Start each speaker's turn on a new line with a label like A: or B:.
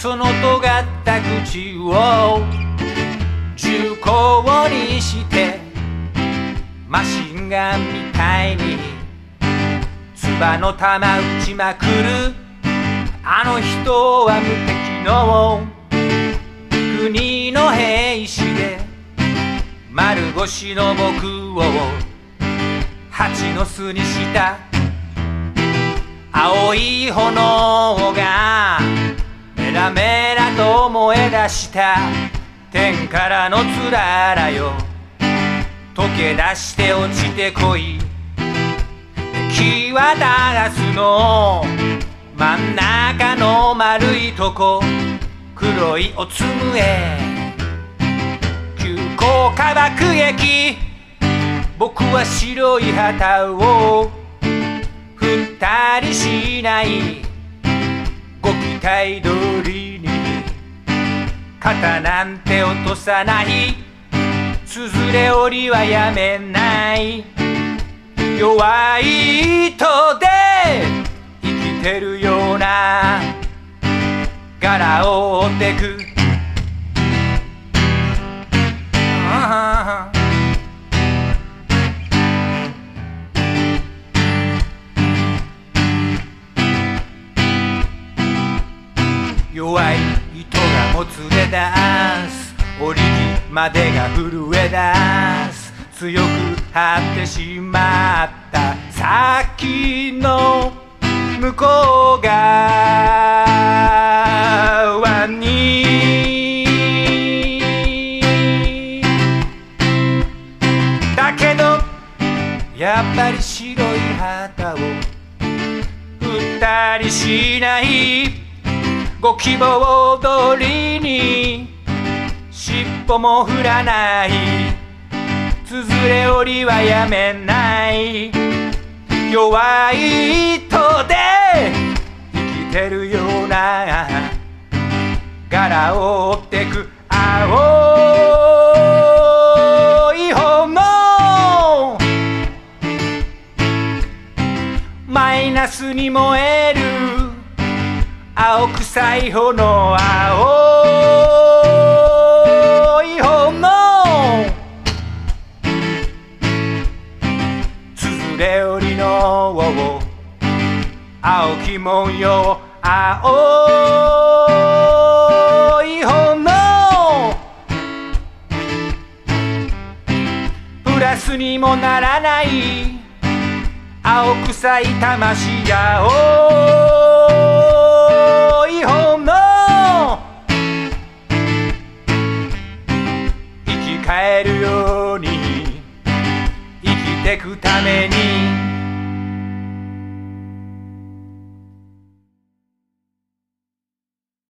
A: その尖った口を重厚にしてマシンガンみたいに唾の玉打ちまくるあの人は無敵の国の兵士で丸腰の僕を蜂の巣にした青い炎がメラメラと燃え出した天からのつららよ溶け出して落ちてこい敵はダガスの真ん中の丸いとこ黒いおつむへ急降下爆撃僕は白い旗を振ったりしないご期待通りに肩なんて落とさないつづれ折りはやめない弱い糸で生きてるような柄を追ってく弱い糸がもつれ出す折り木までが震え出す強く張ってしまった先の向こう側にだけどやっぱり白い旗を振ったりしないご希望通りに尻尾も振らないつづれ折りはやめない弱い糸で生きてるような柄を追ってく青い炎マイナスに燃える青臭い炎青い炎つづれ折りの青き文様青い炎プラスにもならない青臭い魂青い炎生き返るように生きてくために